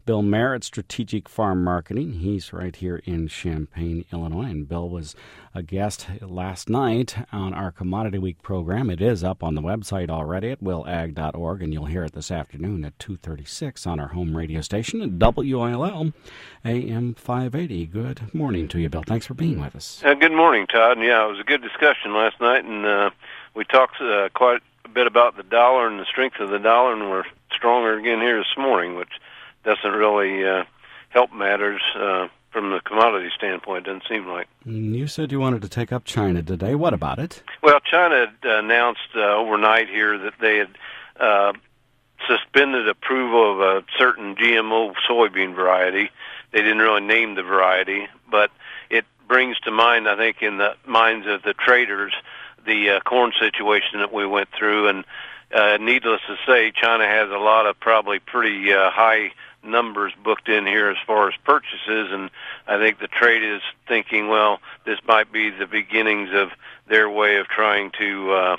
Bill Mayer at Strategic Farm Marketing. He's right here in Champaign, Illinois, and Bill was a guest last night on our Commodity Week program. It is up on the website already at willag.org, and you'll hear it this afternoon at 2:36 on our home radio station at WILL AM 580. Good morning to you, Bill. Thanks for being with us. Good morning, Todd. Yeah, it was a good discussion last night, and we talked quite a bit about the dollar and the strength of the dollar, and we're stronger again here this morning, which doesn't really help matters from the commodity standpoint, doesn't seem like. You said you wanted to take up China today. What about it? Well, China had announced overnight here that they had suspended approval of a certain GMO soybean variety. They didn't really name the variety, but it brings to mind, I think, in the minds of the traders, the corn situation that we went through. And needless to say, China has a lot of probably pretty high numbers booked in here as far as purchases, and I think the trade is thinking, well, this might be the beginnings of their way of trying to,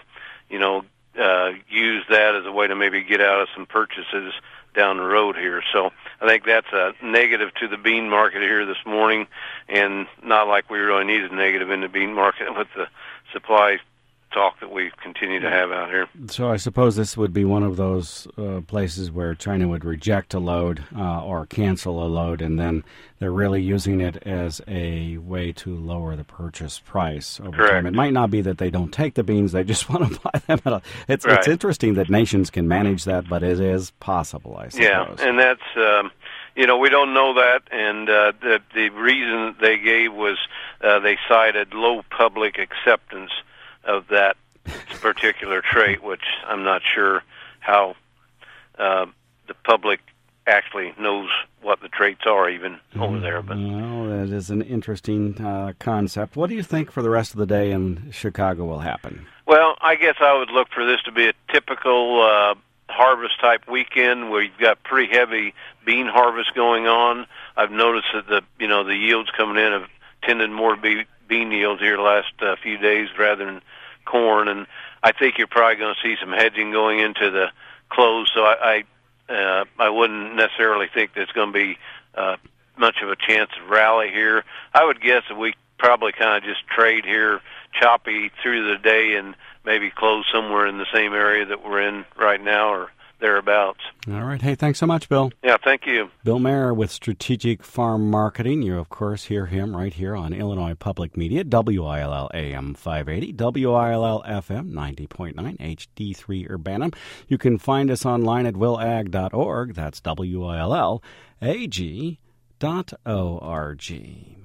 use that as a way to maybe get out of some purchases down the road here. So I think that's a negative to the bean market here this morning, and not like we really needed a negative in the bean market with the supply talk that we continue to have out here. So I suppose this would be one of those places where China would reject a load or cancel a load, and then they're really using it as a way to lower the purchase price over Correct. time. It might not be that they don't take the beans, they just want to buy them. It's interesting that nations can manage that, but it is possible, I suppose. Yeah, and that's, we don't know that, and the reason they gave was they cited low public acceptance of that particular trait, which I'm not sure how the public actually knows what the traits are even over there. But well, that is an interesting concept. What do you think for the rest of the day in Chicago will happen? Well, I guess I would look for this to be a typical harvest-type weekend where you've got pretty heavy bean harvest going on. I've noticed that the yields coming in have tended more to be bean yields here the last few days rather than corn, and I think you're probably going to see some hedging going into the close. So I wouldn't necessarily think there's going to be much of a chance of rally here. I would guess that we probably kind of just trade here choppy through the day and maybe close somewhere in the same area that we're in right now or thereabouts. All right. Hey, thanks so much, Bill. Yeah, thank you. Bill Mayer with Strategic Farm Marketing. You, of course, hear him right here on Illinois Public Media, WILL AM 580, WILL FM 90.9, HD3 Urbanum. You can find us online at willag.org. That's WILLAG.org.